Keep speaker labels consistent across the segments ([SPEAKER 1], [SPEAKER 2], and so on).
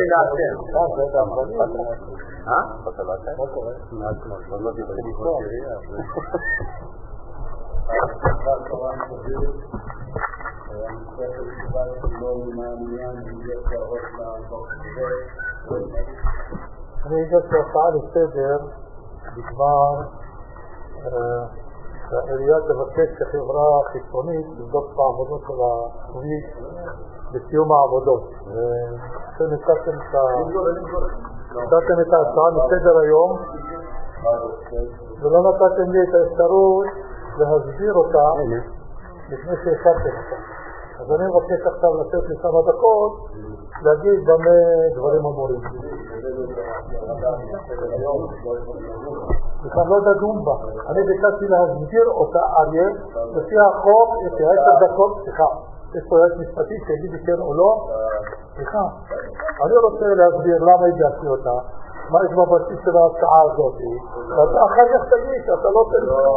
[SPEAKER 1] לי לעצם.
[SPEAKER 2] מה קורה? לא תתחיל לקרוא.
[SPEAKER 3] אני הגשתי הצעה לסדר בדבר שהעירייה תבקש כחברה חיצונית לבדוק את העבודות של הכביש בסיום העבודות. אתם נתתם את ההצעה לסדר היום ולא נתתם לי את האפשרות להסביר אותה לפני שהשבתם אותה. אז אני מבקש עכשיו לתת לי כמה דקות להגיד במה דברים אמורים. וכאן לא דדום בה. אני ביקשתי להסביר אותה אריה לפי החוק את 10 דקות. סליחה, יש פה יועץ משפטי שיגיד לי כן או לא. סליחה, אני רוצה להסביר למה הגשתי אותה, מה יש בבסיס של ההצעה הזאת, ואתה אחר כך תגיד שאתה לא תלכו.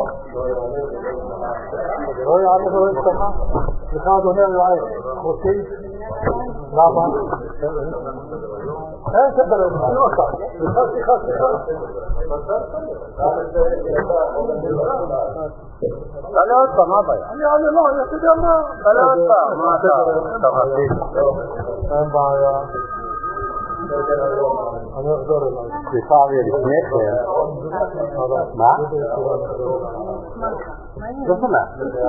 [SPEAKER 3] זה לא יעלה ולא יצטחה. סליחה אדוני היועץ, חוצי? למה? אין סדר, אני אותה. סליחה.
[SPEAKER 1] תעלה עוד פעם, מה הבעיה?
[SPEAKER 3] אני אעלה לא, אני יודע מה.
[SPEAKER 1] תעלה עוד פעם, מה אתה מרחיב?
[SPEAKER 3] אין בעיה. אני אחזור אליי.
[SPEAKER 1] סליחה אריה, לפני כן. מה? לא שומע.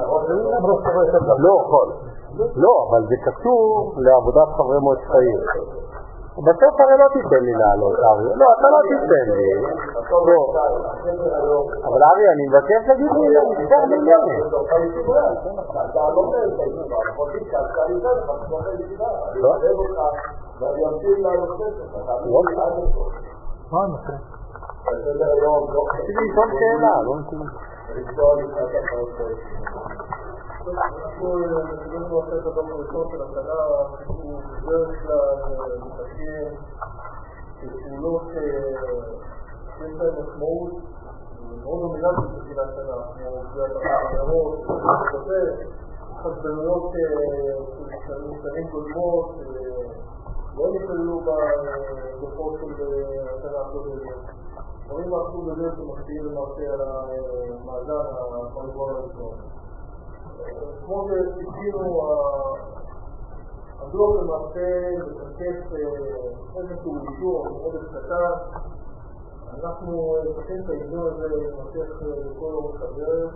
[SPEAKER 1] לא יכול. לא, אבל זה קשור לעבודת חברי מועצת העיר. בסוף הרי לא תיתן לי לעלות, אריה. לא, אתה לא תיתן לי. לא. אבל אריה, אני מבקש להגיד לי מספר בענייני. לא?
[SPEAKER 3] מה נעשה?
[SPEAKER 1] רציתי לשאול שאלה, לא נתנו.
[SPEAKER 3] אנחנו נתנו את הדוח הראשון של השנה, הוא בדרך כלל מתעסקים בפעולות שיש להן משמעות מאוד דומיננטית בתחילת השנה, כמו קביעת המערות, חשבנויות של שנים קודמות לא נכללו בדוחות של השנה הקודמת. דברים מהסוג הזה שמשפיעים למעשה על המאזן הרבעון הראשון. כמו שציפינו, הדוח למעשה מתרכז איזשהו אישור מאוד קטן. אנחנו צריכים את האיזון הזה למשך בכל אורך הדרך.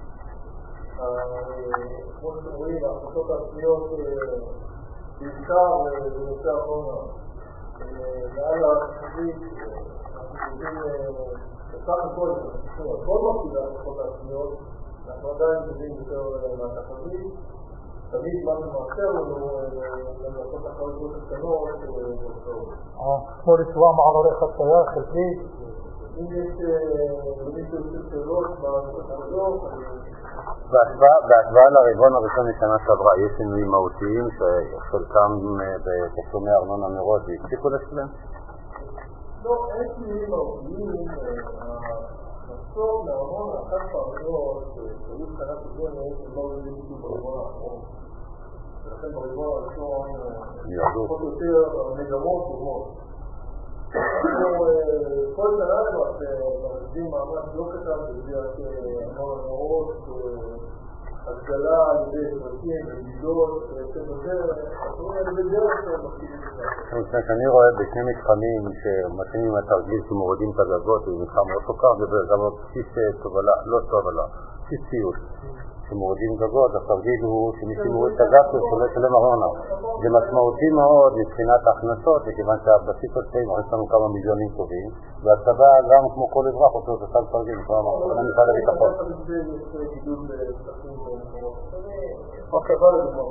[SPEAKER 3] כמו שאתם רואים, ההחלטות העצמיות בעיקר בנושא הארנונה מעל התחזית, אנחנו יודעים בסך הכל כל מרכיבי ההחלטות העצמיות, אנחנו עדיין יודעים יותר מהתחזית. תמיד מה שמאפשר לנו לעשות החלטות הקטנות כמו לצבוע מעברי חצייה חלקית. אם יש למישהו שאלות בדוח,
[SPEAKER 1] בהשוואה לרבעון הראשון משנה שעברה, יש שינויים מהותיים שחלקם בתשלומי ארנונה מראש והפסיקו לשלם?
[SPEAKER 3] לא, אין שינויים מהותיים. המחסור לארנונה אחת פעמיות שהיו שנה קודמת שלא יודעים מישהו ברבעון האחרון. ולכן ברבעון הראשון פחות או יותר מגמות דומות. אנחנו כל שנה למעשה מרגישים מאמץ לא קטן בגביית ארנונה מראש, הגדלה על ידי פרקים וגידות בדרך שמחשיבים את זה.
[SPEAKER 1] אני רואה בשני מתחמים שמתחילים עם התרגיל שמורידים את הגגות ומתחם אוטוקר וגם בסיס תובלה, לא תובלה, בסיס ציוד שמורידים גגות. התרגיל הוא שמי שמוריד את הגג הוא שולט שלם ארנונה. זה משמעותי מאוד מבחינת ההכנסות, מכיוון שהבסיס הצבאי מכניס לנו כמה מיליונים טובים, והצבא גם כמו כל אזרח עושה את אותם תרגיל, כמו משרד הביטחון.
[SPEAKER 3] אוקיי, בוא לדוגמה.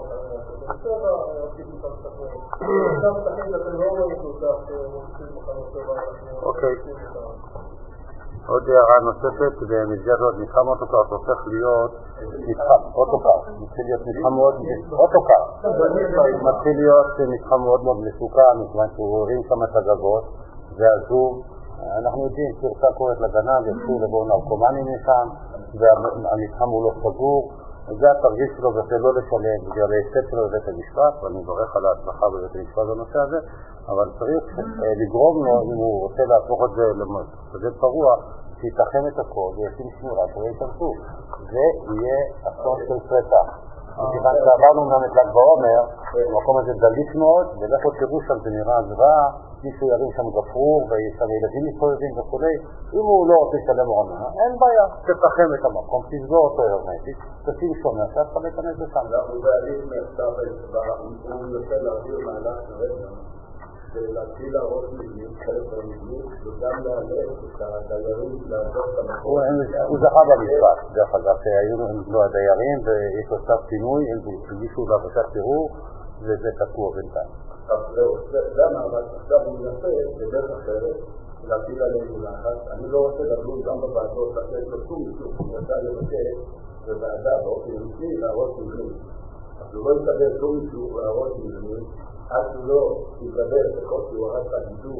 [SPEAKER 1] אוקיי. עוד הערה נוספת, במסגרת מתחם אוטוקר הופך להיות מתחם אוטוקר, מתחיל להיות מתחם מאוד אוטוקר, מתחיל להיות מתחם מאוד מאוד מסוכן, מכיוון שהוא רואים שם את הגגות, זה הזוב, אנחנו יודעים שרצה קוראת לגנב, יצאו לבואו נרקומנים משם, והמתחם הוא לא סגור, זה התרגיל שלו, וזה לא לשלם בגלל ההפסד שלו בבית המשפט, ואני מברך על ההצלחה בבית המשפט בנושא הזה, אבל צריך לגרום לו, אם הוא רוצה להפוך את זה לזה פרוע, שיתחם את הכל וישים שמירה שלא יתאמצו. זה יהיה אסון של שריטה. מכיוון שעברנו גם את ל"ג בעומר, במקום הזה דליק מאוד, ולכו תראו שם, זה נראה זוועה, מישהו ירים שם גפרור, ויש שם ילדים מסתובבים וכו'. אם הוא לא רוצה לשלם ארנונה, אין בעיה, תתחם את המקום, תסגור אותו הרמטית, תשים שומר, שאף אחד להיכנס לשם.
[SPEAKER 3] אנחנו בעלים מהכתב הוא יוצא להעביר מהלך כרגע, ולהתחיל להראות מבנים, חלק מהמבנים, וגם להעלף את הדיירים לעזוב את המקום.
[SPEAKER 1] הוא זכה במשפט, דרך אגב, שהיו לו הדיירים, ויש לו צו פינוי, הם הגישו בבקשת פירור, וזה תקוע בינתיים.
[SPEAKER 3] זה המאבק, עכשיו הוא מנסה בדרך אחרת, להטיל עלינו לחץ. אני לא רוצה לדון גם בוועדות, לתת לו שום אישור, אני רוצה לבקש בוועדה באופן אמיתי להראות מבנים. אז הוא לא יקבל שום אישור להראות מבנים, עד שהוא לא יגבר את הכל שהוא הרס הגידור,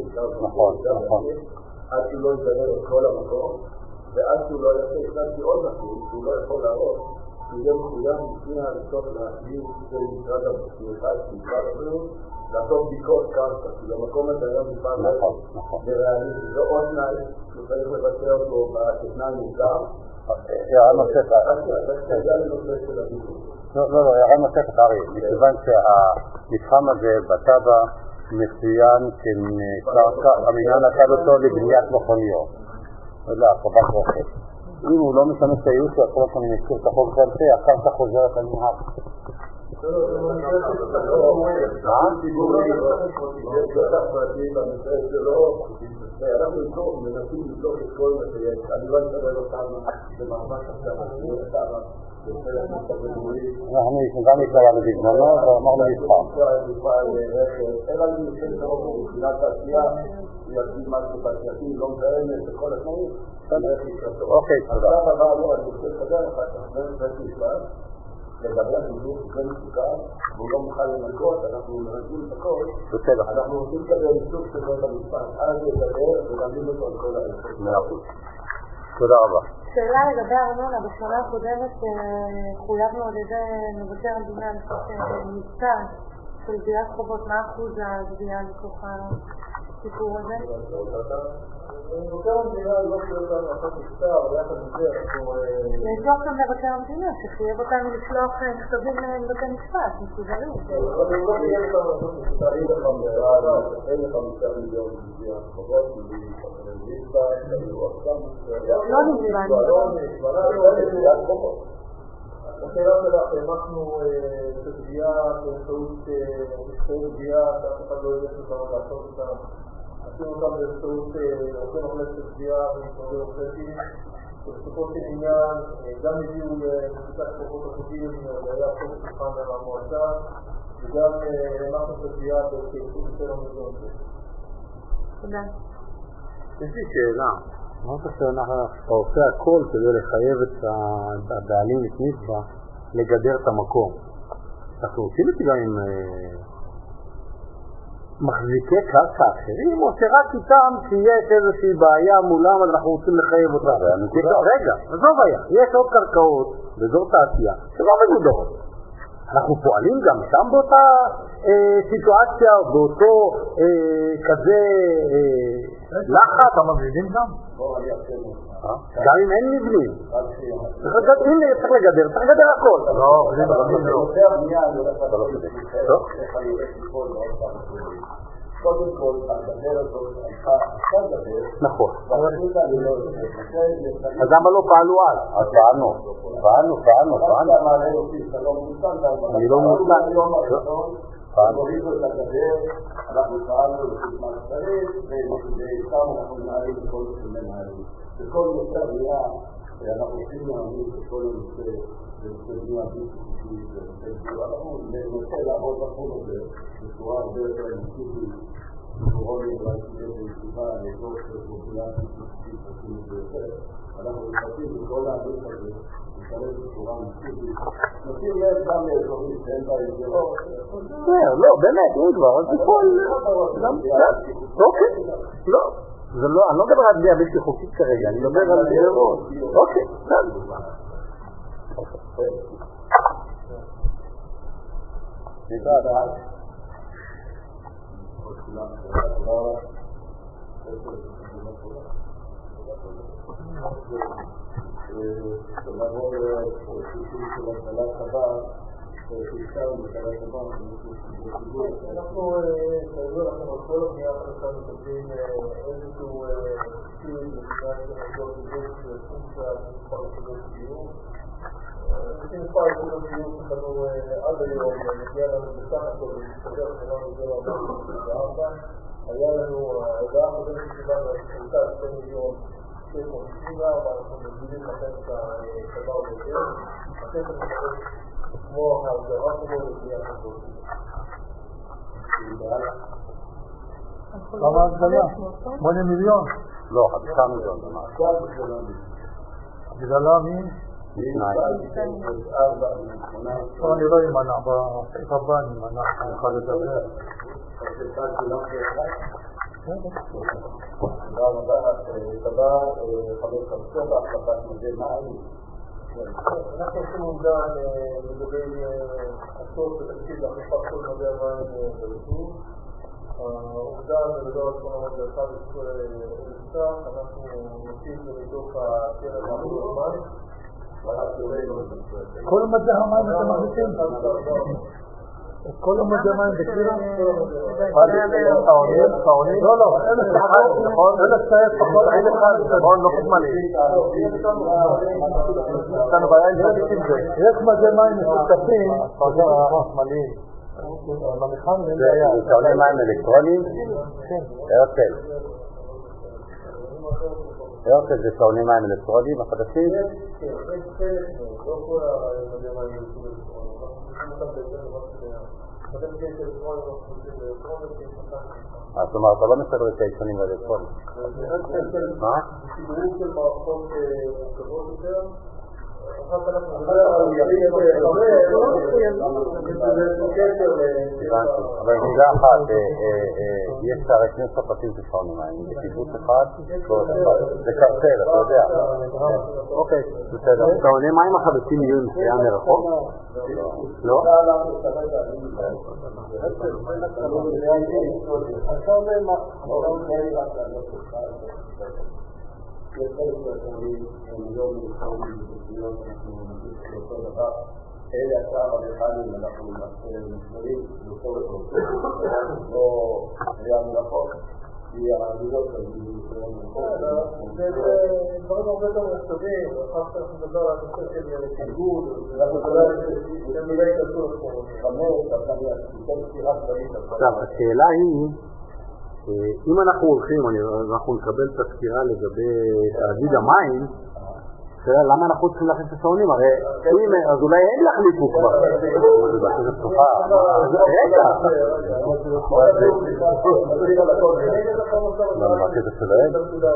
[SPEAKER 3] עד שהוא לא יגבר את כל המקום, ועד שהוא לא יעשה קצת עוד נקוד, שהוא לא יכול להראות, שהוא יהיה מחויב לפני הראשון להחליט של משרד הבריאות, לעשות בדיקות קרקע, כי במקום הזה היום מפעל לרעלים, זה עוד תנאי, שהוא צריך לבצע אותו בתנאי מוגדר.
[SPEAKER 1] הערה נוספת. לא, הערה נוספת, ארי, מכיוון שהמתחם הזה בטבע מצוין כקרקע, המינהל נתן אותו לבניית מכוניות. לא, קב"ט רכב. אם הוא לא משמש את הייעוץ, יכול להיות שאני מזכיר את החוק הזה, הקרקע חוזרת על מנהל.
[SPEAKER 3] אנחנו מנסים לבדוק את כל מה שיש. אני לא אקבל אותם במאבק עכשיו,
[SPEAKER 1] אנחנו גם התקרנו בזמנו ואמרנו לבחר.
[SPEAKER 3] אלא אם נשאר את הרוב מבחינת תעשייה, יגדיל משהו תעשייתי, לא מזהמת וכל התנאים.
[SPEAKER 1] אוקיי, תודה.
[SPEAKER 3] עכשיו הבא לא, אני רוצה לדבר אחת, בית משפט, לגבי החיזוק זה מסוכר, והוא לא מוכן לנקות, אנחנו מרגילים את הכל, אנחנו רוצים כזה איסוף של בית המשפט, אז לדבר ולהבין אותו על כל האיסוף.
[SPEAKER 1] תודה רבה.
[SPEAKER 4] שאלה לגבי ארנונה, בשנה הקודמת חויבנו על ידי מבקר המדינה לתוך מבצע של גביית חובות, מה אחוז הגבייה לתוך הסיפור הזה?
[SPEAKER 3] מבקר המדינה לא חייב אותנו לעשות מבצע, אבל יחד עם זה
[SPEAKER 4] יש לו גם מבקר המדינה שחייב אותנו לשלוח מכתבים לבתי משפט, מסודרים.
[SPEAKER 3] אבל לא חייב אותנו לעשות מבצע, אין לך מבצע מיליון גביית חובות,
[SPEAKER 4] לא נזמן.
[SPEAKER 3] השאלה שלך, אנחנו בגבייה באמצעות גבייה שאף אחד לא יודע שצריך לעשות אותה. עשינו אותם באמצעות עורכי מחלקת גבייה ומשרדי עורכי ובסופו של עניין גם הביאו לנקודת חובות החוקים והיה חוק שולחן מהמועצה וגם אנחנו בגבייה בכ-27 מיליון.
[SPEAKER 4] תודה.
[SPEAKER 2] יש לי שאלה, אמרת שאתה עושה הכל כדי לחייב את הבעלים את מצווה לגדר את המקום. אנחנו עושים את זה גם עם מחזיקי קרקע אחרים, או שרק איתם שיש איזושהי בעיה מולם, אז אנחנו רוצים לחייב אותה. רגע, עזוב היה, יש עוד קרקעות באזור תעשייה שלא מגודרות. אנחנו פועלים גם שם באותה סיטואציה, באותו כזה לחץ.
[SPEAKER 3] אתה מבנים גם?
[SPEAKER 2] גם אם אין מבנים. הנה צריך לגדר, צריך לגדר הכל.
[SPEAKER 3] לא, זה ברבים לא. קודם כל, הגדר הזאת הייתה עכשיו גדר.
[SPEAKER 2] נכון. אז למה לא פעלו אז?
[SPEAKER 1] אז פעלנו.
[SPEAKER 2] אני לא מוצלן.
[SPEAKER 3] הורידו את הגדר, אנחנו פעלנו לחימה שצריך, ושם אנחנו מנהלים בכל נושא מנהלים. בכל נושא הבנייה, אנחנו עושים להעמיד את כל הנושא, בנושא בנייה בלתי חוקית, אנחנו ננסה לעבוד בתחום הזה בצורה הרבה יותר אינטנסיבית, רוני אולי תהיה בישיבה לאזור של בנייה בלתי חוקית, עשינו את זה יותר. אנחנו מחפשים בכל ההליך הזה, נשתלב בצורה אינטנסיבית. נותנים לב גם לאזורים שאין בהם דירות.
[SPEAKER 2] לא, באמת, אין כבר, אז תפעול. אוקיי, לא. אני לא מדבר על בנייה בלתי חוקית כרגע, אני מדבר על דירות. אוקיי, בסדר.
[SPEAKER 3] נעבור לסיפור של התחלת חב"ד, שהזכרנו בתחילת חב"ד, אנחנו נעבור לכם על כל הבנייה החדשה מקבלים איזשהו סיוע לבניית נקודות דיוק פונקציה מספר נקודות דיוק. לפי מספר נקודות דיוק שקנו עד היום, נגיע לנו בסך הכל להסתדר שלנו זה 424. היה לנו ההודעה הקודמת שקיבלנו הייתה 2 מיליון 694, אנחנו מגדילים לכם את החבר ביותר. אתם תקבל כמו ההגדרה שלו לבניית נקודות דיוק.
[SPEAKER 2] כמה הגדלה? 8 מיליון?
[SPEAKER 1] לא, 5 מיליון.
[SPEAKER 2] הגדלה מי? אני לא אמנע, בסעיף הבא אני אמנע, אני יכול לדבר.
[SPEAKER 3] תודה רבה, תודה, חבר חמסות, ההחלפת מדי מים. אנחנו עושים עובדה לגבי הסוף בתקציב להחלפת כל מדי המים ביישוב. העובדה בגדול 811,000 אנחנו נוסיף מתוך הקרן עבור המים.
[SPEAKER 2] כל מדי המים אתם מחליטים? כל מדי המים בקירה? העולים? לא, אלה שחיים, נכון? אלה שחיים פחות, אלה חיים, נכון? לא חשמליים. יש לנו בעיה עם זה. יש מדי מים משותפים, חשמליים.
[SPEAKER 1] זה שעונים מים אלקטרוניים? הרצל. הרצל זה שעונים מים אלקטרוניים החדשים? זאת אומרת, אתה לא מסדר את העישונים האלקטרוניים. מה?
[SPEAKER 3] סידורים של מערכות מורכבות יותר.
[SPEAKER 1] אבל מילה אחת, יש הרי 2 ספקים של שעונים מים, בקיבוץ אחד, זה קרטל, אתה יודע. אוקיי, בסדר. שעונים מים החדשים יהיו נסיעה מרחוק? לא?
[SPEAKER 3] יש חלק מהשעונים הם לא מתחרים בתוכניות, אנחנו נמשיך לאותו דבר. אלה השאר המכנים אנחנו נשמרים לכל הפרוצות, לא היה מרחוק, כי העלויות של ניסיון מרחוק. זה דברים הרבה יותר מרחבים, ואחר כך אנחנו נדבר על הנושא של תרגול, ואנחנו נדבר על מילי כתוב, 5, עכשיו ניתן ספירה כללית.
[SPEAKER 2] עכשיו, השאלה היא, אם אנחנו הולכים, אנחנו נקבל את הסקירה לגבי תאגיד המים, למה אנחנו צריכים להכניס את השעונים? הרי אז אולי הם יחליפו כבר.
[SPEAKER 1] זה בחזת פתוחה.
[SPEAKER 2] רגע.
[SPEAKER 1] למה בחזת שלהם?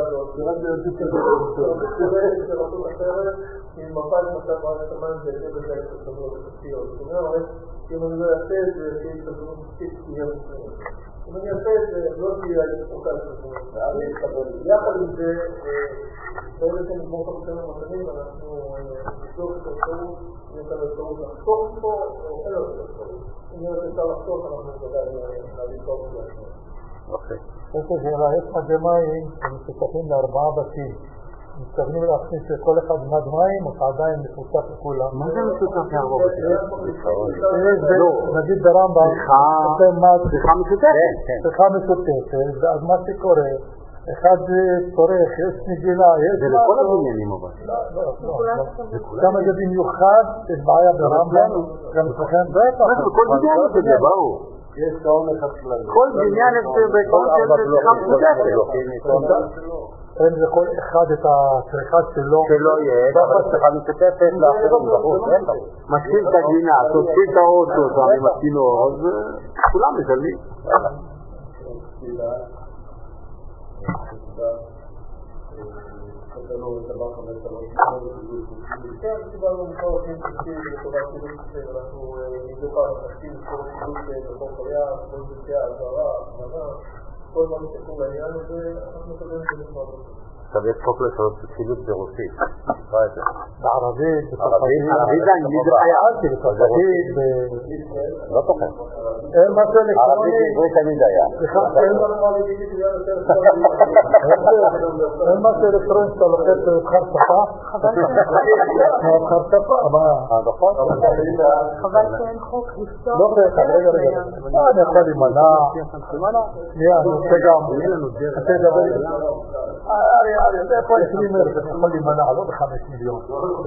[SPEAKER 3] עם מפת מצב מערכת המים בהתאם לזה את הסתברות התקציביות. זאת אומרת, אם אני לא אעשה את זה, תהיה הסתברות מספיק תהיה מסוימת. אם אני אעשה את זה, לא תהיה אותה הסתברות. יחד עם זה, בעצם נגמור את המקרים המתנים, אנחנו נבדוק את האפשרות, אם יש לנו אפשרות לחסוך פה, או אין לנו אפשרות. אם יש אפשר לחסוך, אנחנו נדבר להביא טוב לעצמנו.
[SPEAKER 1] אוקיי.
[SPEAKER 2] יש מדי מים שמשותפים ל4 בתים. מתכוונים להכניס לכל אחד מד מים, או שעדיין משותף לכולם.
[SPEAKER 1] מה זה משותף ל4 בתים?
[SPEAKER 2] נגיד ברמב"ם,
[SPEAKER 1] צריכה משותפת.
[SPEAKER 2] צריכה משותפת, ואז מה שקורה, אחד צורך, יש נגילה, יש...
[SPEAKER 1] זה לכל הבניינים אבל.
[SPEAKER 2] גם זה במיוחד, יש בעיה ברמב"ם, גם אצלכם בטח.
[SPEAKER 1] כל בניין יש את זה, ברור.
[SPEAKER 3] יש שעון אחד כללי.
[SPEAKER 1] כל בניין יש בעיקרון של צריכה משותפת.
[SPEAKER 2] אין לכל אחד את הצריכה שלו.
[SPEAKER 1] שלא יהיה, אבל צריכה משותפת לאחרים בחוץ. משקיל את הגינה, תוציא את האוטו, אני משכילו, אז כולם משלמים.
[SPEAKER 3] קטנו לטבח המטרות כן, קיבלנו מכל הכין תקציב לטובת קידום שאנחנו נדוחה תקציב כל קידום בחוף היער, כל תקציב העזרה, הכמנה, כל מה שקשור לעניין הזה, אנחנו מקבלים את זה נפרד.
[SPEAKER 1] עכשיו יש חוק לשנות שילוט ברוסית.
[SPEAKER 2] בערבית,
[SPEAKER 1] ערבית זה אנגלית זה חיה.
[SPEAKER 2] בצרפתית,
[SPEAKER 1] לא תוכל.
[SPEAKER 2] אין מה זה לקרוא.
[SPEAKER 1] ערבית בעברית תמיד היה.
[SPEAKER 2] אין מה זה לקרוא שאתה לוחץ לבחר שפה.
[SPEAKER 4] חבל שאין חוק לפתור.
[SPEAKER 2] לא חייך, רגע. אני יכול להימנע. אני רוצה גם. אתה דבר לי. זה פה 20,000, אני יכול להימנע, לא ב5 מיליון.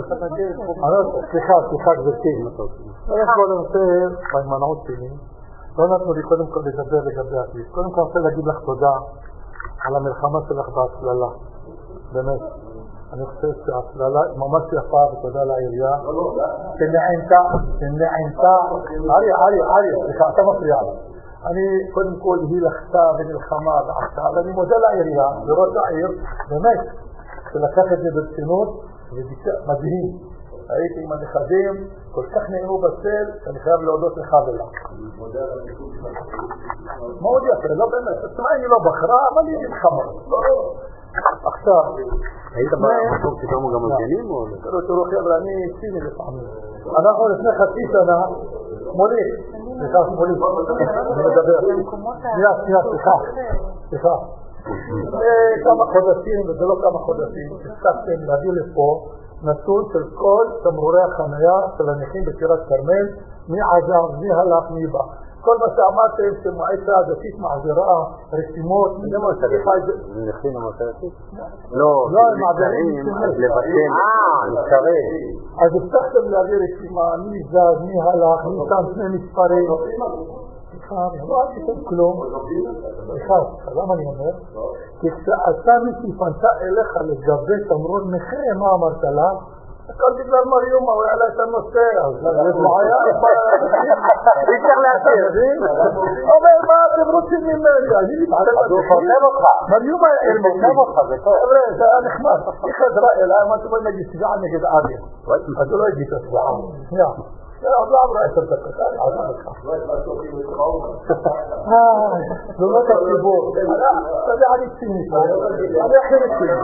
[SPEAKER 2] סליחה גברתי. איך בוא ננסה בהימנעות שלי, לא נתנו לי קודם כל לדבר לגבי הכביש. קודם כל אני רוצה להגיד לך תודה על המלחמה שלך בהצללה. באמת. אני חושב שההצללה היא ממש יפה, ותודה לעירייה. שנענתה. אריה, סליחה, אתה מפריע לה. אני קודם כל היא לחתה ונלחמה ועשתה, ואני מודה לעירייה, לראש העיר, באמת, שלקח את זה ברצינות, ומדהים. הייתי עם הנכדים, כל כך נהנו בצל, שאני חייב להודות לך ולה. מאוד יפה, לא באמת, אני לא בחרה, אבל היא נלחמה. עכשיו,
[SPEAKER 1] היית במקום שתאמו גם מגנים או לא?
[SPEAKER 2] תראו חבר'ה, אני ציני לפעמים. אנחנו לפני חצי שנה, מולי, אני מדבר. סליחה. כמה חודשים, וזה לא כמה חודשים, הצלחתם להביא לפה נתון של כל תמרורי החנייה של הנכים בטירת כרמל, מי עזר, מי הלך, מי בא. כל מה שאמרתם שמועצה הדתית מעבירה רשימות,
[SPEAKER 1] זה מה זה נכין המועצה הדתית?
[SPEAKER 2] לא, הם מעבירים
[SPEAKER 1] לבטל, נזכרי.
[SPEAKER 2] אז הבטחתם להביא רשימה, מי זז, מי הלך, מי שם שני מספרים. לא עשיתם כלום. למה אני אומר? כי כשאתה מישהי פנתה אליך לגבי תמרור נכה, מה אמרת לה? הכל בגלל מריומה, הוא יעלה את הנושא, אז יש בעיה.
[SPEAKER 1] אי אפשר להסיר.
[SPEAKER 2] אומר, מה אתם רוצים ממני? אני מתערב על זה.
[SPEAKER 1] הוא חושב אותך.
[SPEAKER 2] מריומה
[SPEAKER 1] הוא חושב אותך, זה טוב.
[SPEAKER 2] חבר'ה, זה היה נחמד. היא חזרה אליי, אמרתי בואי נגיד תביעה נגד אריה. אז הוא לא הגיד את התביעה. שנייה. עוד לא עברה 10 דקות, אני עזר לך. תלונות הציבור. אתה יודע, אני ציני. אני הכי רציני.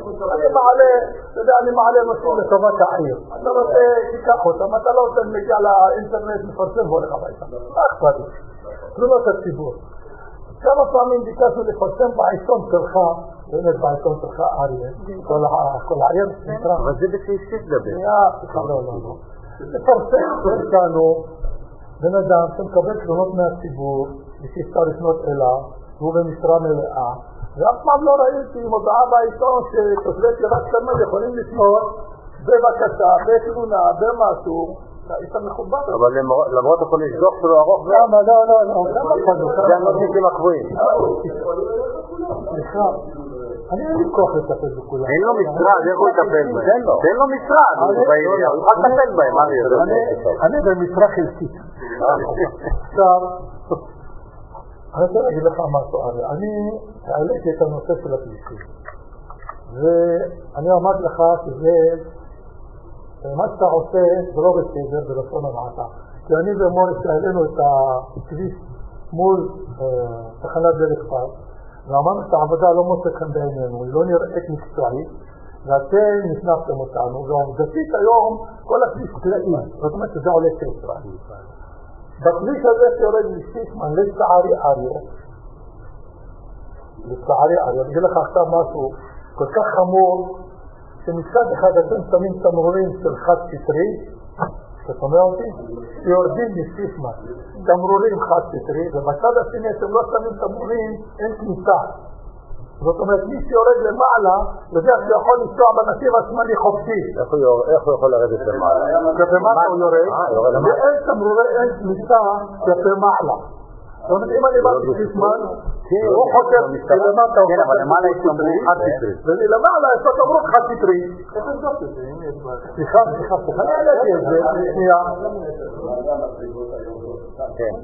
[SPEAKER 2] אני מעלה נושאים לטובת העיר. אתה רוצה, תיקח אותם. אתה לא רוצה מגיע לאינטרנט, מפרסם והולך הביתה. מה אכפת לי? תלונות הציבור. כמה פעמים ביקשנו לפרסם בעיתון שלך, באמת בעיתון שלך אריה, כל העיר נקרא.
[SPEAKER 1] אבל זה בסעיף דבר.
[SPEAKER 2] לא. לפרסם אותנו בן אדם שמקבל תלונות מהציבור ושאפשר לפנות אליו והוא במשרה מלאה ואף פעם לא ראיתי מודעה בעיתון שתושבי טירת כרמל יכולים לפנות בבקשה, בתלונה, במשהו איתה מכובד.
[SPEAKER 1] אבל למרות הכל יש דוח שלו ארוך
[SPEAKER 2] למה? לא
[SPEAKER 1] זה הנושאים הקבועים.
[SPEAKER 2] סליחה, אני אין לי כוח לטפל בכולם.
[SPEAKER 1] אין לו משרד, איך הוא יטפל בהם? תן לו משרד, הוא יכול לטפל בהם,
[SPEAKER 2] אני במשרה חלקית. עכשיו, אני רוצה להגיד לך משהו, אני העליתי את הנושא של הכבישים, ואני אמרתי לך שזה מה שאתה עושה זה לא בסדר, בלשון המעטה, כי אני ומוריס העלינו את הכביש מול תחנת דלק פס, ואמרנו שהעבודה לא מוצא כאן בעינינו, היא לא נראית מקצועית, ואתם נפנפתם אותנו, ועובדתית היום כל הכביש קלעים, זאת אומרת שזה עולה כסף. בכביש הזה שיורד משיסמן לצערי אריה, אני אגיד לך עכשיו משהו כל כך חמור, שמצד אחד אתם שמים תמרורים של חד סטרי, אתה שומע אותי? יורדים משיסמן, תמרורים חד סטרי, ובצד השני אתם לא שמים תמרורים, אין כניסה. זאת אומרת, מי שיורד למעלה, יודע שיכול לנסוע בנתיב השמאלי חופשי.
[SPEAKER 1] איך הוא יכול לרדת למעלה?
[SPEAKER 2] ובמעלה הוא יורד, ואין תמרורי, אין כניסה כלפי מעלה. זאת אומרת, אם אני בא בשיסמן, הוא חושב שלמטה הוא
[SPEAKER 1] כן, אבל למעלה יש תמרור חד סטרי.
[SPEAKER 2] ולמעלה יש לו תמרור חד סטרי. איך לבדוק את זה? סליחה, אני העליתי את זה, שנייה.
[SPEAKER 1] כן.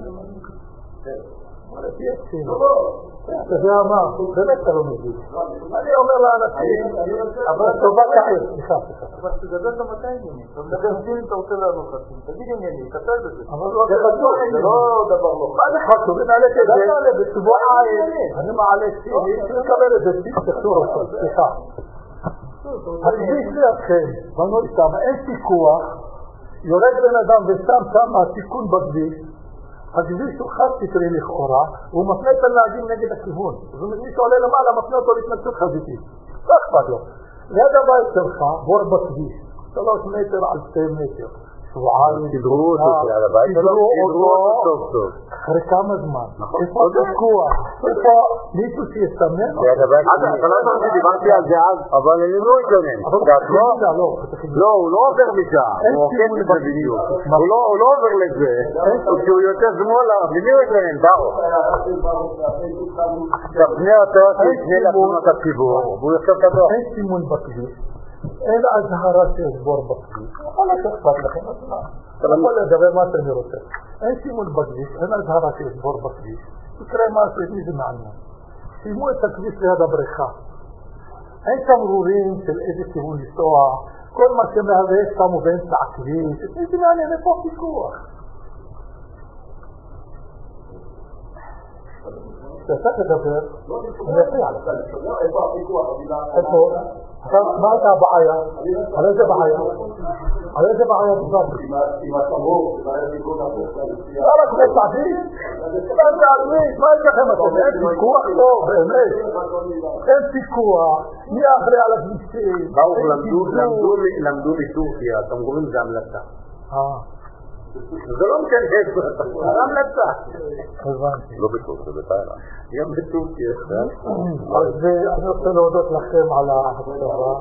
[SPEAKER 2] אתה יודע מה? באמת אתה לא מבין. אני אומר לאנשים, אבל טובה כעיר. סליחה.
[SPEAKER 3] אבל תדבר גם אתה ענייני. אתה מדבר סין, אתה רוצה לענות חצים. תגיד ענייני, תטל בזה.
[SPEAKER 2] אבל זה חשוב, זה לא דבר לא. מה זה חשוב? אני מעלה את זה בשבועיים. אני מעלה סין, אני מקבל את זה סין, תחזור אותו. סליחה. הכביש לידכם, בנו איתם, אין פיקוח, יורד בן אדם ושם שם התיקון בכביש, הכביש הוא חד סטרי לכאורה, הוא מפנה את הנהגים נגד הכיוון. אז מי שעולה למעלה מפנה אותו להתנגשות חזיתית. לא אכפת לו. ליד הבית שלך, בור בכביש, 3 מטר על 2 מטר. שבועיים,
[SPEAKER 1] תדרו אותו על הבית, תדרו אותו טוב טוב.
[SPEAKER 2] אחרי כמה זמן? איפה תקוע? איפה מישהו שיסתמן?
[SPEAKER 1] ליד הבית, אתה לא יודע שדיברתי על זה אז, אבל אני לא אתלונן. לא, הוא לא עובר משם, הוא עוקף את זה בדיוק. הוא לא עובר לזה, כשהוא יותר שמאלה, למי הוא אתלונן? באו. תפנה אותו, תפנה לתמונות הציבור, והוא יושב את הדוח.
[SPEAKER 2] אין סימון בכביש. אין הזהרה שיש בור בכביש. יכול להיות אכפת לכם, אתה לא יכול לדבר מה שאני רוצה. אין סימון בכביש, אין הזהרה שיש בור בכביש. תקרא מה שעשי זה מעניין. שימו את הכביש ליד הבריכה. אין תמרורים של איזה כיוון לנסוע. כל מה שמהווה שמו באמצע הכביש. זה מעניין, איפה פיקוח? כשאתה תדבר, אני אפריע לך.
[SPEAKER 3] איפה הפיקוח?
[SPEAKER 2] איפה? מה הייתה הבעיה? על איזה בעיה? על איזה בעיה נדבר?
[SPEAKER 3] עם התמרור, עם הפיקוח הפוך.
[SPEAKER 2] לא רק בתעדיף? מה יש לכם אתם? אין פיקוח טוב, באמת. אין פיקוח. מי אחרי על הכבישים?
[SPEAKER 1] באו, למדו לטורקיה, תמרורים זה המלצה. זה לא מקנגש, זה המלצה.
[SPEAKER 2] הבנתי.
[SPEAKER 1] לא בטורקיה, זה בתאילנד. גם בטורקיה.
[SPEAKER 2] אז אני רוצה להודות לכם על ההקשבה.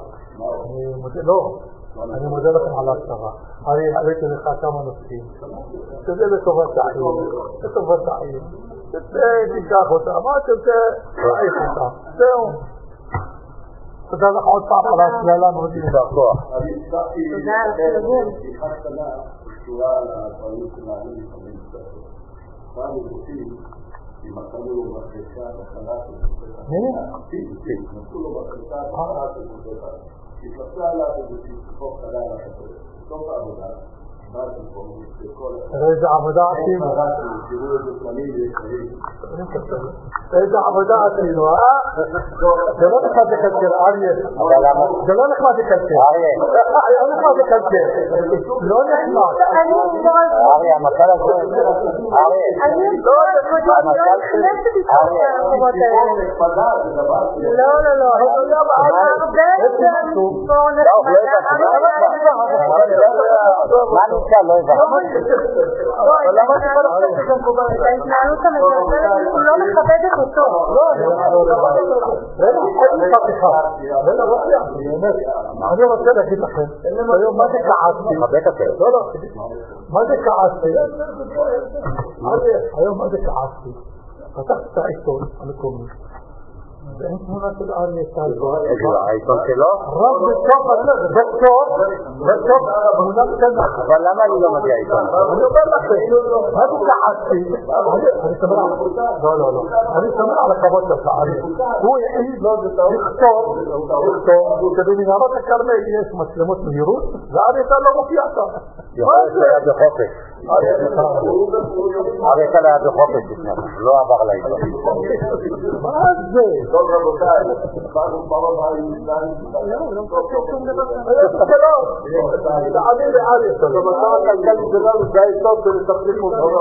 [SPEAKER 2] אני מודה לכם על ההקשבה. אני העליתי לך כמה נושאים. שזה לטובת העיר. תיקח אותה, מה תרצה? תעיף אותה. זהו. תודה לך עוד פעם על ההצללה מאוד
[SPEAKER 1] כוח.
[SPEAKER 4] תודה על התרגום.
[SPEAKER 3] קשורה על הדברים שמעלים לפעמים ספר. פעם מבוטים, אם אכלו לו בחלקה, בחלת, נתנו לו בחלקה, בחלת, התלפסה עליו ובוטים, ספור חלה על החלק. בסוף העבודה, באתם פה, כל
[SPEAKER 2] איזה עבודה עשינו.
[SPEAKER 3] תראו איזה פלמים וישרים.
[SPEAKER 2] איזה עבודה עשינו, זה לא נחמד לקלקל, אריה. זה לא נחמד לקלקל. לא נחמד לקלקל. לא נחמד.
[SPEAKER 1] אריה, המקל הזה. אריה.
[SPEAKER 4] אני נכנסת איתך לחובות האלה. לא.
[SPEAKER 1] מה נמצא? לא
[SPEAKER 4] ההתנהלות המזלזלת לא מכבדת אותו.
[SPEAKER 2] אני רוצה להגיד לכם, היום מה זה כעסתי? מה זה כעסתי? היום מה זה כעסתי? פתחתי את העיתון המקומי ואין תמונה של אריה טלבו.
[SPEAKER 1] העיתון שלו?
[SPEAKER 2] רק בסוף תמונה קטנה.
[SPEAKER 1] אבל למה אני לא מגיע עיתון?
[SPEAKER 2] אני אומר לכם, מה זה כעסתי? אני שמח על הכבוד שלך, הוא יעיד לכתוב שבמנהרות הכרמל יש מצלמות מהירות ואריה טלבו מופיע שם.
[SPEAKER 1] יכול להיות היה בחופש. אריה טלבו היה בחופש, לא עבר לעיתון.
[SPEAKER 2] מה זה?
[SPEAKER 3] טוב רבותיי, באנו פעם הבאה
[SPEAKER 4] לא מקבל שום דבר.
[SPEAKER 2] תעני לאריה טלבו. במצב הכלכלי שלנו זה העיתון ולספרים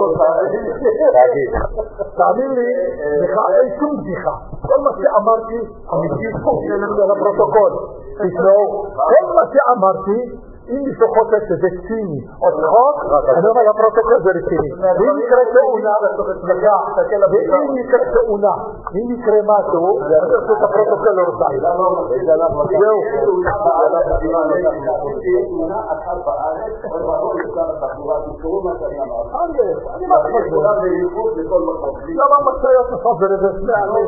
[SPEAKER 2] תאמין לי, אין שום בדיחה. כל מה שאמרתי אמיתי, על הפרוטוקול. תשמעו, כל מה שאמרתי אם מישהו חושב שזה ציני או צחוק, אני אומר לפרוטוקול זה רציני. ואם יקרה תאונה, אם יקרה משהו, אני עושה את הפרוטוקול לא רוצה. זהו. אני למה מצאיות נוסף ברבס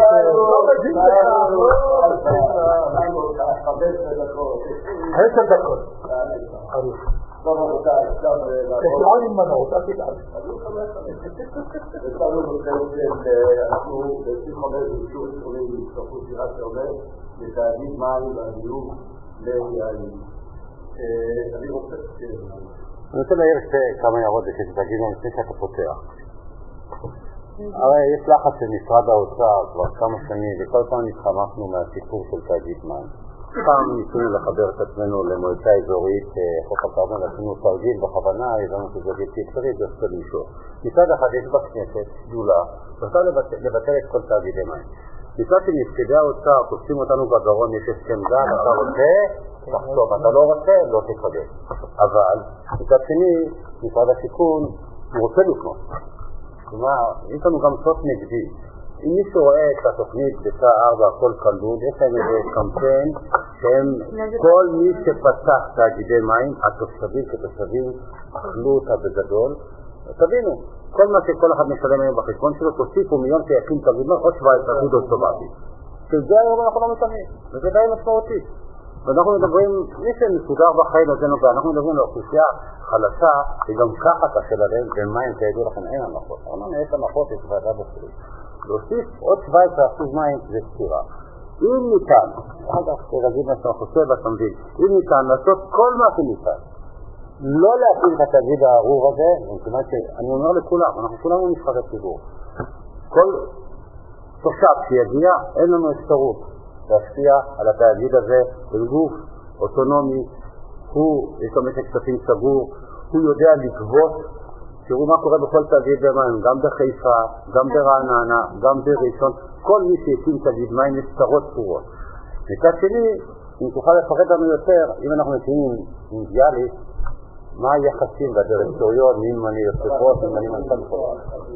[SPEAKER 2] עשר דקות.
[SPEAKER 3] טוב רבותיי, עכשיו
[SPEAKER 2] תשעונים מנעות, אל תדעת.
[SPEAKER 3] אנחנו בשיחה באיזשהו עולים להצטרפות שירת שעומד לתאגיד מים והדיוק ליעלים. אני רוצה
[SPEAKER 1] להעיר כמה הערות שתגידו לפני שאתה פותח. הרי יש לחץ של משרד האוצר כבר כמה שנים וכל פעם התחמקנו מהסיפור של תאגיד מים. פעם ניסינו לחבר את עצמנו למועצה אזורית חוף הכרמל, עשינו תרגיל בכוונה, הבנו שזה בלתי אפשרי, זה עושה מישהו. מצד אחד יש בכנסת שדולה, רוצה לבטל את כל תאגידי מים. מצד שני, פקידי האוצר תופסים אותנו בגרון, יש הסכם גג, אתה רוצה, תחתום, אתה לא רוצה, לא תקבל. אבל מצד שני, משרד השיכון רוצה לקנות. כלומר, יש לנו גם סוף נגדי. אם מישהו רואה את התוכנית בשעה 4 הכל כלול, יש להם איזה קמפיין שהם כל מי שפתח תאגידי מים, התושבים כתושבים אכלו אותה בגדול. תבינו, כל מה שכל אחד משלם היום בחשבון שלו, תוסיפו מיום שיקים תאגיד מים, עוד 17 אגוד אוטומטי. שזה היום אנחנו לא משלמים, וזה די משמעותי. ואנחנו מדברים, מי שמסודר בחיים נותן אותה, אנחנו מדברים לאוכלוסייה חלשה, שגם ככה קשה להם, ומים כידוע לכם אין הנחות. אמרנו, יש הנחות, יש ועדה בפריט. להוסיף עוד 17% מים זה סתירה. אם ניתן, אחר כך תרגיל מה שאתה חושב ואתה מבין, אם ניתן לעשות כל מה שניתן, לא להפיל את התאגיד הארור הזה, אני אומר לכולם, אנחנו כולנו נבחרי ציבור. כל תושב שיגיע, אין לנו אפשרות להשפיע על התאגיד הזה, הוא גוף אוטונומי, יש לו משק כספים סגור, הוא יודע לגבות. תראו מה קורה בכל תאגיד במים, גם בחיפה, גם ברעננה, גם בראשון, כל מי שהקים תאגיד מים יש צרות צורות. מצד שני, אם תוכל לפרט לנו יותר, אם אנחנו מקימים אינדיאלי, מה היחסים בדירקטוריון, אם אני יושב-ראש, אם אני מנכ"ל פה.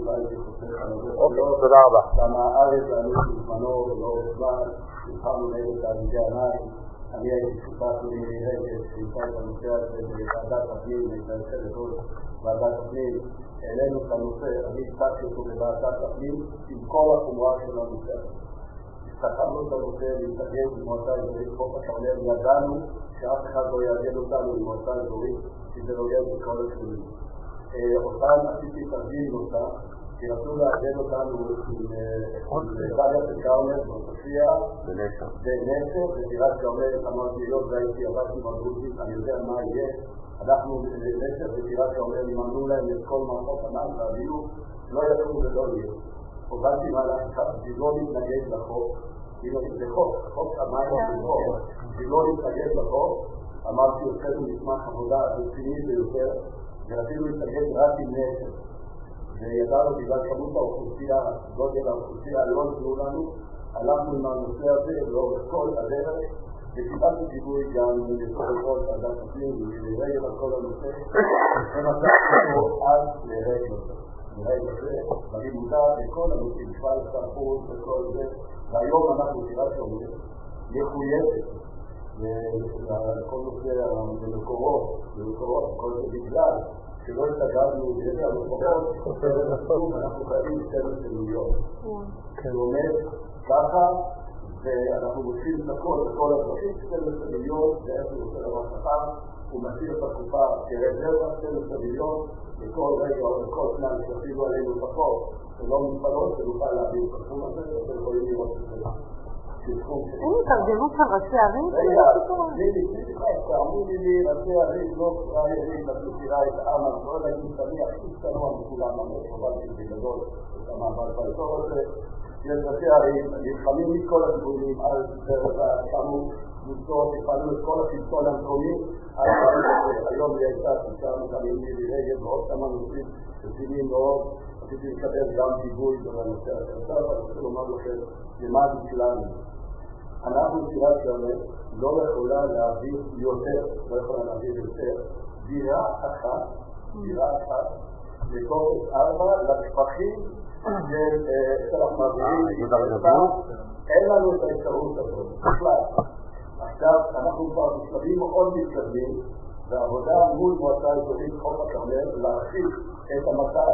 [SPEAKER 1] אוקיי, תודה רבה.
[SPEAKER 3] למה הארץ ואני בזמנו לא זמן, התחלנו נגד תאגידי המים, אני הייתי שותף למירי רגב, שהייתה את הנושא הזה בוועדת הפנים, הייתה יושבת-ראש ועדת הפנים, העלינו את הנושא, אני הצגתי אותו בוועדת הפנים עם כל החומרה של הנושא. הסתכלנו את הנושא להתאגד במועצה אזורית חוף הכרמל, ידענו שאף אחד לא יאגד אותנו במועצה אזורית, כי זה נוגע בכל התחומים. אותם עשיתי תרגיל נוסף, כי רצו לאגד אותנו עם דליית הכרמל, בסופיה, בנשר, בדירת כרמל, אמרתי לא, והייתי עבדתי בגרוזית, אני יודע מה יהיה. אנחנו בנשר בדירת כרמל, ימנו להם את כל מערכות המים והביוב, לא יקום ולא יהיה. הובלתי מהלך אחד, לא להתנגד לחוק, זה חוק המים ובחוק, לא להתנגד לחוק, אמרתי יוצאנו מסמך עבודה רציני ביותר, ורצינו להתנגד רק עם נשר. וידענו בגלל כמות האוכלוסייה, גודל האוכלוסייה, לא נתנו לנו, הלכנו עם הנושא הזה לאורך כל הדרך, וקיבלתי גיבוי גם ליושב-ראש ועדת הפנים ולרגל על כל הנושא, ומצאנו עד לרגל זה, ואני מודע לכל הנושאים, 17% וכל זה, והיום אנחנו דירת שאומרים, מחויבת לכל נושא במקורות, כל זה בגלל, שלא התגרנו בידי המקורות, אנחנו חייבים 12 מיליון. זאת אומרת, ככה, ואנחנו מוצאים את כל הדרכים, 12 מיליון, בעצם עושה דבר חכם, הוא משאיר את הקופה כרזרבה, 12 מיליון, לכל רגע או לכל זמן שעשינו עלינו את החוק, שלא מתפלות, שנוכל להביא את התחום הזה, ואתם יכולים לראות את זה.
[SPEAKER 4] אין התארגנות של ראשי ערים?
[SPEAKER 3] רגע, תאמרו לי, ראשי ערים לא קרא ירים, נתנו תראה את האמן, לא יודע אם תמיד הכי צנוע מכולם, ממש חובלתי בגדול, את המעבר באזור הזה, יש ראשי ערים, נלחמים מכל הכיוונים, על שמו קבוצות, הפעלו את כל השלטון המקומי, היום היא הייתה ששם גם עם מירי רגב ועוד כמה נושאים רציניים מאוד, רציתי לקבל גם גיבוי בנושא הזה. עכשיו אני רוצה לומר לכם, למה זה שלנו? אנחנו דירת כרמל לא יכולה להעביר יותר, דירה אחת לקופת 4 לשפכים של המעבירים, אין לנו את האפשרות הזאת, בכלל. עכשיו אנחנו כבר בשלבים מאוד מתקדמים, ועבודה מול מועצה אזורית חוף הכרמל להרחיב את המצב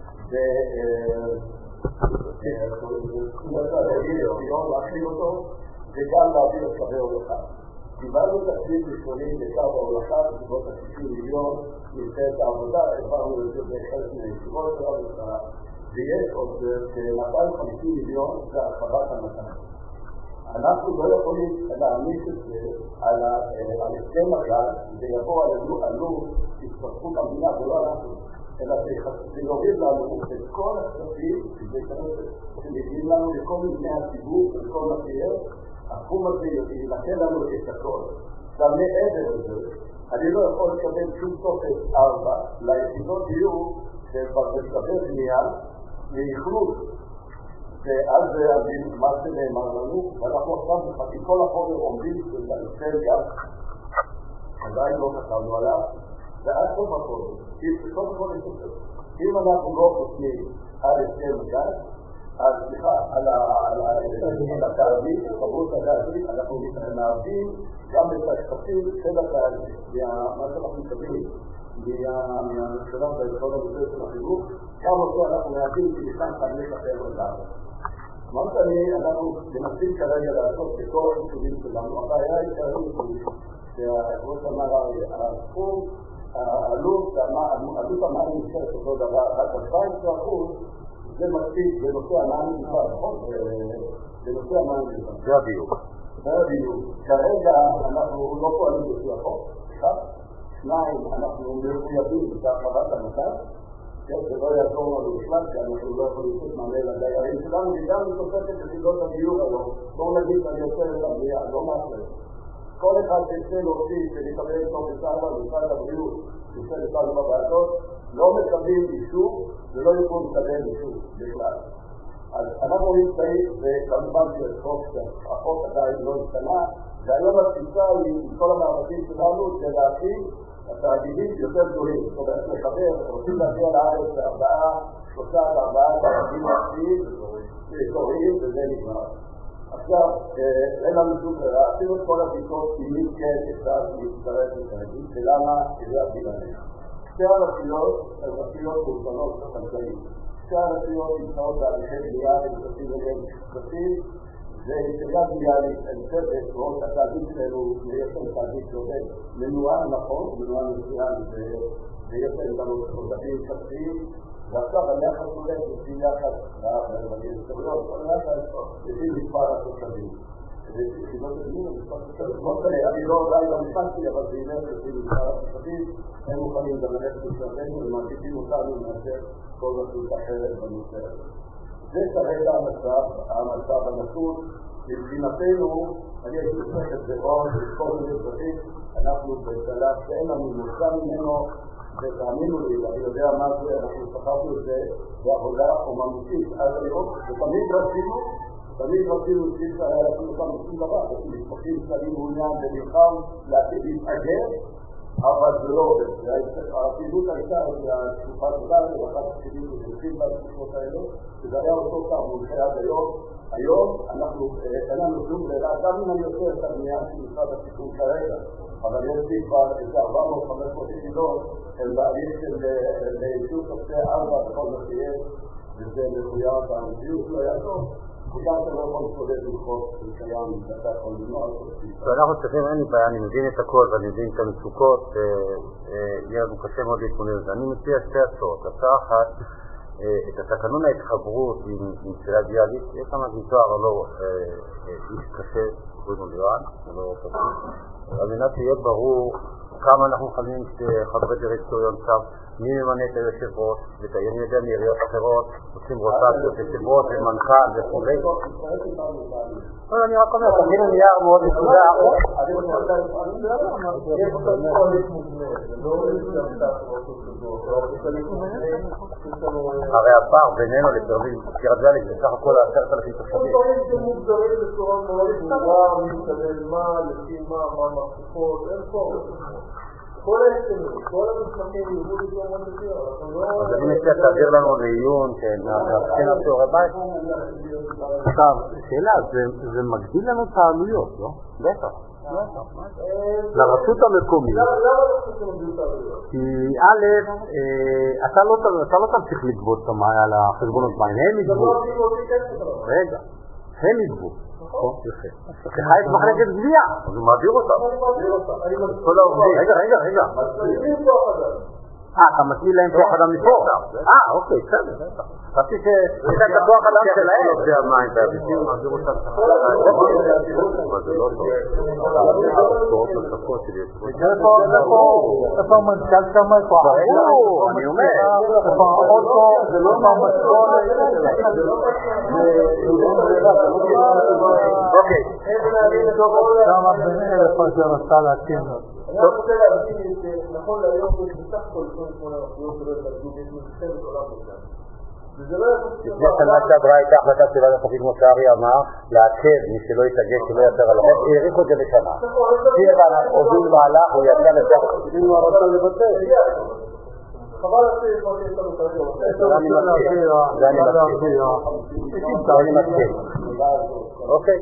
[SPEAKER 3] להכליל אותו וגם להעביר את קווי ההולכה. קיבלנו תקציב ראשוני לקו ההולכה בסביבות 60 מיליון נמצאת העבודה, העברנו את זה בחלק מהישיבות של ההולכה, ויש עוד 250 מיליון להרחבת המתנה. אנחנו לא יכולים להעמיד את זה על הסכם הגז, זה יבוא עלו התפתחות המדינה ולא אנחנו, אלא זה יוריד לנו את כל הכספים שמגיעים לנו לכל מבני הציבור ולכל מחייר, התחום הזה ינקה לנו את הכל. עכשיו מעבר לזה, אני לא יכול לקבל שום תופס 4 ליחידות דיור שבשלבי בנייה לאכלוס. ואז מה שנאמר לנו, ואנחנו עכשיו מחכים כל החומר עומדים בנושא גז, עדיין לא חשבנו עליו, ועד סוף החודש, סוף החודש יותר. אם אנחנו לא חושבים על הסכם גז, אז סליחה, על התאגיד, חברות הגזית, אנחנו מאבדים גם את הכספים של התאגיד, מה שאנחנו מקבלים מהממשלה והיכול הנושא של החינוך, גם אותו אנחנו מאבדים כניסן חמש אחר לגז. מה אנחנו מנסים כרגע לעשות בכל החישובים שלנו, הבעיה העיקרית היא שהראש אמר הסכום, עלות המים נשארת אותו דבר, רק 14% זה מספיק בנושא המים נשאר, נכון? בנושא המים נשאר.
[SPEAKER 1] זה הביוב.
[SPEAKER 3] זה הביוב. כרגע אנחנו לא פועלים לפי החוק, אחד. 2, אנחנו מחויבים בהרחבת המצב, זה לא יעזור לנו בכלל, כי אנחנו לא יכולים לתת מענה לדיירים שלנו, וגם לתוספת יחידות הביוב היום. בואו נגיד שאני יוצא את הבריאה, לא מאחר. כל אחד שיצא להוציא ולקבל תופס 4 במשרד הבריאות, שיצא לפעמים בוועדות, לא מקבלים אישור ולא יוכלו לקבל אישור בכלל. אז אנחנו נמצאים, וכמובן שהחוק עדיין לא השתנה, והיום התפיסה היא, כל המאמצים שלנו, זה להכין התאגידים יותר גדולים. זאת אומרת, לחבר, רוצים להגיע לארץ 3-4 תאגידים מעשיים, אזוריים, וזה נגמר. עכשיו, אין לנו שום ברירה, עשינו את כל הבדיקות, כי מי כן אפשר להצטרף לתאגיד, ולמה זה הבדיקה. שתי הרשויות הן רשויות מורסנות כלכלית. שתי הרשויות נמצאות בהליכי בנייה ונכנסים אליהם כספים, ויציאה בנייה נמצאת ועוד התאגיד שלנו, ויש לנו תאגיד שעובד מנוהל נכון, מנוהל מצוין, ויש לנו עודפים כספיים, ועכשיו היחס הולך לפי יחס בדירקטוריון, כל היחס לפי מספר התושבים. ויחידות הדיון, אני לא אולי לא נכנסתי, אבל זה ילך לפי מספר התושבים, הם מוכנים גם ללכת לשרתנו ומעדיפים אותנו מאשר כל רשות אחרת בנושא הזה. זה כרגע המצב הנתון. מבחינתנו, אני הייתי לפני את זה עוד, וכל מיני דברים, אנחנו בשלב שאין לנו מושא ממנו, ותאמינו לי, אני יודע מה זה, אנחנו שכחנו את זה בעבודה אומנותית עד היום, ותמיד רצינו שיש היה לנו אותם בשום דבר, משפחים שנים מעוניין ונלחם להתאגר, אבל זה לא עובד. הפעילות הייתה בתקופת זמן, ואחת הפעילים ושלחים בתקופות האלה, שזה היה אותו כך מולכי עד היום. היום אין לנו שום ברירה, גם אם אני עושה את הבנייה של משרד השיכון כרגע, אבל יש לי כבר איזה 400-500 יחידות, הם בעלים של אישור כספי 4 בכל מה שיש, וזה מחויב והמציאות לא יעזור. וגם אתה לא יכול להתמודד עם חוק שקיים, אתה יכול למנוע אותו.
[SPEAKER 1] אנחנו צריכים, אין לי בעיה, אני מבין את הכל ואני מבין את המצוקות, יהיה לנו קשה מאוד להתמודד. אני מציע שתי הצעות. הצעה אחת, את התקנון ההתחברות עם צלע דיאלית, יש שם זיתואר, לא איש קשה, קוראים לירן, לא פשוט. על מנת שיהיה ברור כמה אנחנו חייבים חברי דירקטוריון שם, מי ממנה את היושב ראש, ותאיים ידי מעיריות אחרות, עושים רוטציות, יושב ראש ומנכ"ל וכו'. אני רק אומר, תמיד נייר מאוד מסודר. הרי הפער בינינו לקרבים, קריית ביאליק, זה סך הכל 10,000 תושבים.
[SPEAKER 3] דברים שמוגדרים בצורה מאוד מסודר, מי מתקבל מה, לפי מה מחשפות, אין פה. כל ההסכמים, כל המסמכים יהיו לפי המונדטיות,
[SPEAKER 1] אז אני מציע תעביר לנו לעיון, כן עשור הבית.
[SPEAKER 2] עכשיו, שאלה, זה מגדיל לנו את העלויות, לא? בטח. לרשות המקומית.
[SPEAKER 3] למה אנחנו שמגדיל את העלויות?
[SPEAKER 2] כי א', אתה לא תמשיך לגבות על החשבונות מים, הם יגבו. רגע, הם יגבו. יפה. לך יש מחלקת גבייה, אז הוא מעביר אותה. כל העובדים. רגע. אתה מסביר להם כוח אדם מפה? אוקיי, בסדר. חשבתי שזה את הכוח אדם שלהם.
[SPEAKER 1] עובדי המים והביטים מעביר אותם. אבל זה לא טוב.
[SPEAKER 2] איפה המנכ"ל שם? אני אומר. זה לא מהמשכורת.
[SPEAKER 1] אוקיי,
[SPEAKER 5] כמה בן אלף אשר רצה להקים.
[SPEAKER 3] אני רוצה להבין שנכון להיום יש בסך כל 28 רשויות שלא יתגדו ויש מלחמת עולם מושם.
[SPEAKER 1] לפני שנה שעברה הייתה החלטה של ועדת החוקית מוסרי אמר לעכב מי שלא יתאגד שלא יצר על החוק, העריכו את זה בשנה. סירבן הוביל מהלך, הוא יצא לצר.
[SPEAKER 2] אם הוא רצה לבטל.
[SPEAKER 3] חבל להסיר את מה שיש לנו כרגע.
[SPEAKER 1] זה אני מסכים. אוקיי.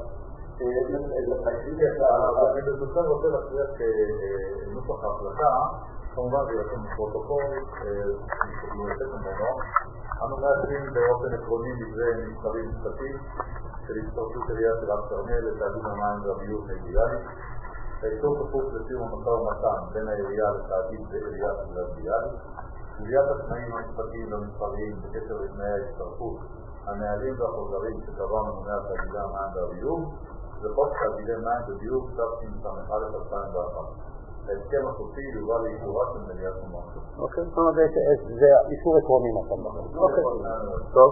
[SPEAKER 6] אני ברשותכם רוצה להכריח נוסח ההחלטה, כמובן זה יוצא מפרוטוקול, הוא יוצא ממנו. אנו מאשרים באופן עקרוני מבנה מספרי משפטי של הצטרפות עירייה של הר כרמל לתאגיד המים והביוב האידיאלי. האישור כפוף לסיום המשא ומתן בין העירייה לתאגיד בעירייה של האידיאלי. קביעת התנאים המשפטיים והמספריים בקשר לתנאי ההצטרפות, הנהלים והחוזרים שקבע ממונה על תאגידי המים והביוב, וחוק תאגידי מים וביוב תשס"א 2001. ההסכם הסופי יובא לאישורה של מליאת המועצה.
[SPEAKER 1] אוקיי, זאת אומרת, זה אישור עקרוני נכון. אוקיי, טוב.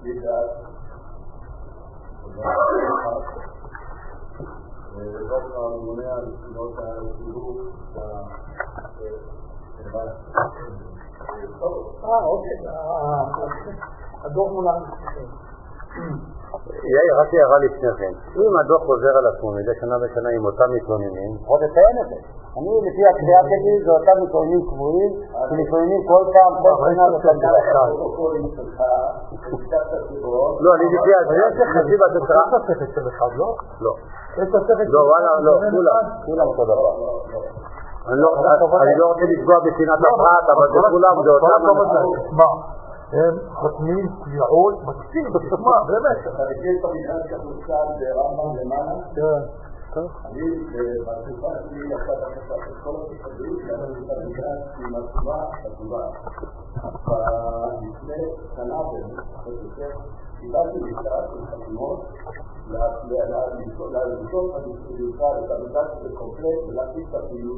[SPEAKER 3] וזאת הממונה על ספינות הציבור
[SPEAKER 5] אוקיי, הדוח מולן.
[SPEAKER 1] רק הערה לפניכם, אם הדוח חוזר על עצמו מדי שנה בשנה עם אותם מתלוננים, לפחות לציין את זה. אני לפי הקריאה שלי זה אותם מתלוננים קבועים שמתלוננים כל פעם, כל שנה ושנה. לא, אני לפי זה שחשיב את זה צריך תוספת של אחד, לא? לא. יש תוספת של אחד? לא, כולם אותו דבר. אני לא רוצה לפגוע בצנעת הפרט, אבל בכולם זה אותם אנשים.
[SPEAKER 5] הם חותמים קביעות מקסים בסופמה, באמת.
[SPEAKER 3] אתה מכיר את המנהל כחוצל ברמב"ם למעלה?
[SPEAKER 5] כן.
[SPEAKER 3] אני בתקופה שלי יצאת החלטה של כל התקדות, אבל אני מתגעת עם התשובה. לפני שנה קיבלתי משרה של חתימות לרצות הדיסטריביוטר את המדע של קומפלט ולהפיץ את הפעילות.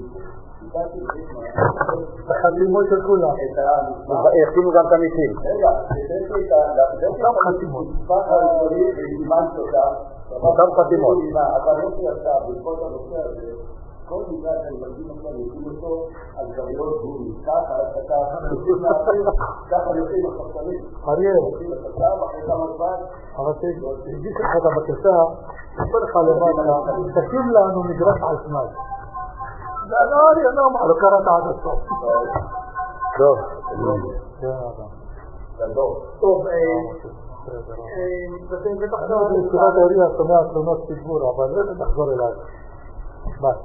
[SPEAKER 5] החתימות של כולם.
[SPEAKER 1] החתימו גם את המיסים.
[SPEAKER 3] רגע, אותם חתימות. מספר הראשוני ואימנתי אותם.
[SPEAKER 1] אותם חתימות.
[SPEAKER 3] אבל לא שיצא, בעקבות הנושא הזה, כל מידה שאני מרגיש עכשיו, יוצאים אותו על גריות גומי. ככה, ככה יוצאים החסמים.
[SPEAKER 5] אריאל.
[SPEAKER 3] יוצאים לחסם, אחרי כמה זמן.
[SPEAKER 5] אבל תגיש לך את הבקשה, תקול לך למטה, תקים לנו מגרש על שמאל. לא, לא קראת עד הסוף.
[SPEAKER 1] טוב.
[SPEAKER 5] טוב, בטח בישיבת העירייה שומע תלונות ציבור, אבל לא תחזור אליי. ביי.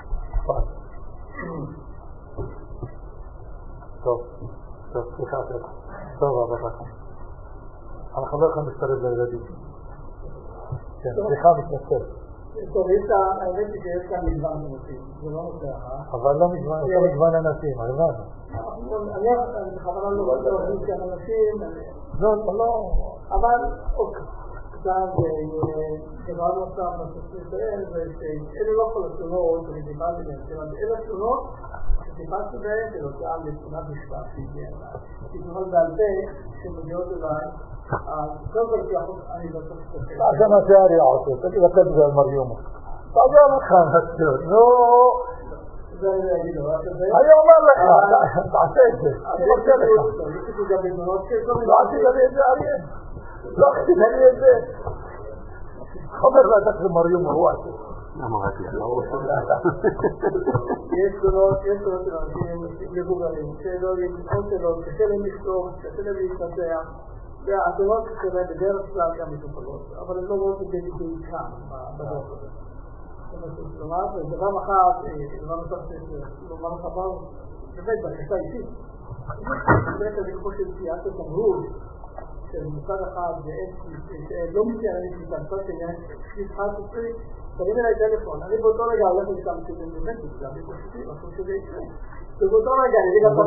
[SPEAKER 5] טוב, סליחה. טוב, אבל אנחנו לא יכולים להשתלב לילדים. כן, סליחה מתנצל.
[SPEAKER 7] טוב, האמת היא שיש כאן מגוון אנשים, זה לא נושא אחר.
[SPEAKER 5] אבל לא מגוון אנשים, הבנו.
[SPEAKER 7] אני בכוונה לא רוצה להגיד כאן אנשים,
[SPEAKER 5] לא.
[SPEAKER 7] אבל אוקיי. עכשיו, דבר נוסף, נוסף ישראל, זה שאלה לא כל התלונות, אני דיברתי להם, אלה תלונות שדיברתי בהן של הוצאה לתלונת משפט שהגיעה אליי. תתלונות בעל פה שמגיעות אליי, אז קודם כל ככה אני לא צריך לסתכל.
[SPEAKER 5] זה מה שהרי עושה, תגיד לתת את זה על מריומה. תגיד לך נציות, נו.
[SPEAKER 7] זה אני אגיד לו,
[SPEAKER 5] אני אומר לך, תעשה את זה. אני רוצה לך.
[SPEAKER 7] יש לי גם בתלונות
[SPEAKER 5] לא עשית לי את זה אריה. לא עשית לי את זה. חומר לדעת למריומה הוא עשית.
[SPEAKER 1] אמרתי, לא רוצה
[SPEAKER 7] יש תלונות של אנשים מבוגרים, קשה להם לכתוב, קשה להם להתנצח. והתלונות שלהם בדרך כלל גם מטופלות, אבל הם לא רואות את זה כאן, בדוח הזה. כלומר, דבר אחד, דבר נוסף לומר לך מה, באמת, בקשה אישית. באמת, זה כמו של צייאת התמרור, של מצד אחד, לא מתייערים איתם, מצד שני, נבחר סופרי, תרים אליי טלפון, אני באותו רגע הולך לשם שזה באמת, זה אני פשוטי, משהו שזה יקרה. ובאותו רגע, אני אגיד לך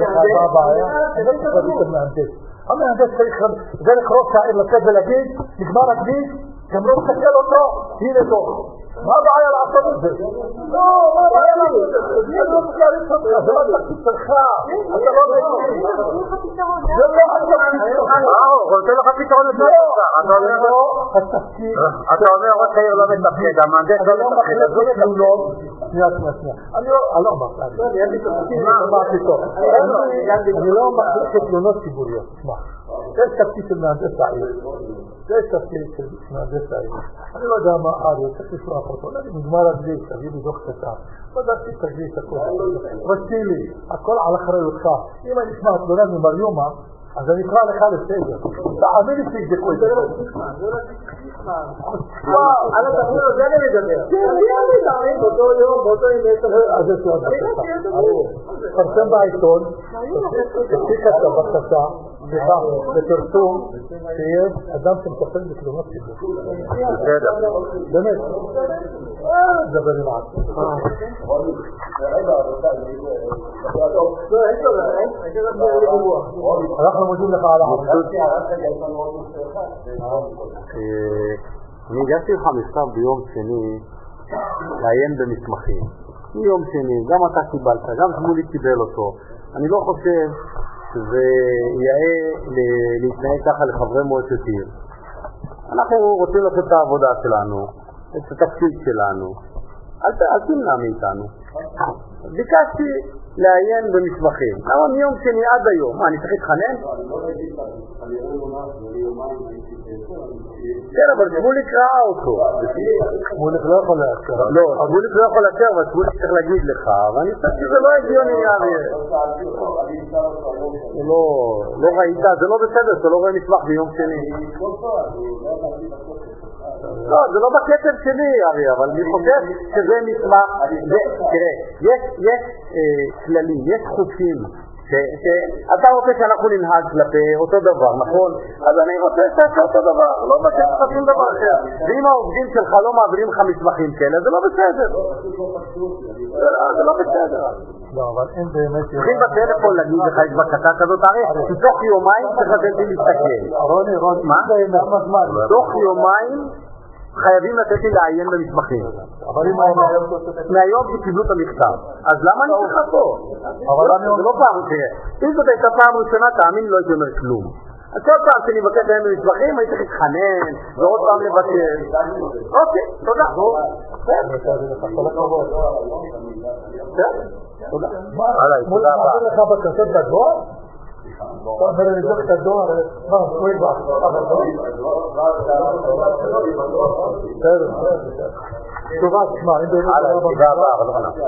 [SPEAKER 7] מהנדס, המהנדס זה לקרוא שער לצאת ולהגיד, נגמר הכביש, גם לא מסתכל אותו, הנה דוח.
[SPEAKER 5] מה הבעיה לעשות את זה? לא, מה הבעיה לעשות את זה? זה לא תקליט אותך, זה לא תקליט שלך. אתה לא מבין. זה לא התפקיד שלך.
[SPEAKER 2] הוא רוצה לך פתרון לזה. אתה אומר ראש העיר לא מתפקד, המהנדס לא מתפקד.
[SPEAKER 5] אני לא מחליט תלונות ציבוריות. יש תפקיד של מהנדס העיר. יש תפקיד של מהנדס העיר. אני לא יודע מה אריה, צריך לשלוח אותו. נגמר הדליק, תביא לי דוח קטן. בדקתי תביא את הכל. רשתי לי, הכל על אחריותך. אם אני אשמע תלונה ממריומה, אז אני אקרא לך לסדר. תאמין לי שיבדקו את זה.
[SPEAKER 7] על התחמון הזה אני מדבר. באותו יום, באותו יום.
[SPEAKER 5] אז יש לו עוד בקשה. פרסם בעיתון, תפסיק את הבקשה, בפרסום שיש אדם שמטפל בתלונות ציבור. באמת. דבר עם עצמי. אנחנו מודים לך על העבודה.
[SPEAKER 2] אני הגשתי לך מכתב ביום שני לעיין במסמכים. מיום שני, גם אתה קיבלת, גם שמולי קיבל אותו. אני לא חושב שזה יאה להתנהג ככה לחברי מועצת עיר. אנחנו רוצים לעשות את העבודה שלנו, את התפקיד שלנו. אל תמנע מאיתנו. ביקשתי לעיין במסמכים. למה מיום שני עד היום? מה, אני צריך להתחנן? כן, אבל שמוליק ראה אותו.
[SPEAKER 5] שמוליק לא יכול לאשר.
[SPEAKER 2] לא, שמוליק לא יכול לאשר, אבל שמוליק צריך להגיד לך, ואני חושב שזה לא הגיוני. לא ראית, זה לא בסדר, אתה לא רואה מסמך ביום שני. לא, זה לא בקטב שלי, ארי, אבל אני חושב שזה מסמך. תראה, יש כללים, יש חוקים שאתה רוצה שאנחנו ננהג כלפי אותו דבר, נכון? אז אני רוצה שתעשה אותו דבר, לא בקטב לך שום דבר אחר. ואם העובדים שלך לא מעבירים לך מסמכים כאלה, זה לא בסדר. זה לא בסדר.
[SPEAKER 5] לא, אבל אין באמת...
[SPEAKER 2] צריכים בטלפון להגיד לך יש בקשה כזאת, ארי, תוך יומיים צריך לתת לי להסתכל.
[SPEAKER 5] רוני,
[SPEAKER 2] מה?
[SPEAKER 5] מה?
[SPEAKER 2] תוך יומיים חייבים לתת לי לעיין במסמכים.
[SPEAKER 5] אבל אם
[SPEAKER 2] מהיום שקיבלו את המכתב. אז למה אני צריך פה? זה לא פעם ראשונה. אם זאת הייתה פעם ראשונה, תאמין לא הייתי אומר כלום. אז כל פעם שאני מבקש לעיין במסמכים, הייתי צריך להתחנן, ועוד פעם לבקש. אוקיי, תודה. תודה.
[SPEAKER 5] תודה רבה. לך בקשות בדואר? אתה אומר לי לבדוק את הדואר, מה, טובה, תשמע, אם באמת...
[SPEAKER 2] תודה רבה, לא חנה.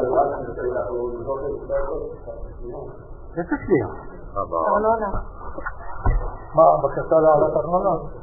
[SPEAKER 2] איזה שנייה?
[SPEAKER 4] ארנונה.
[SPEAKER 5] מה, בקשה להעלת ארנונה?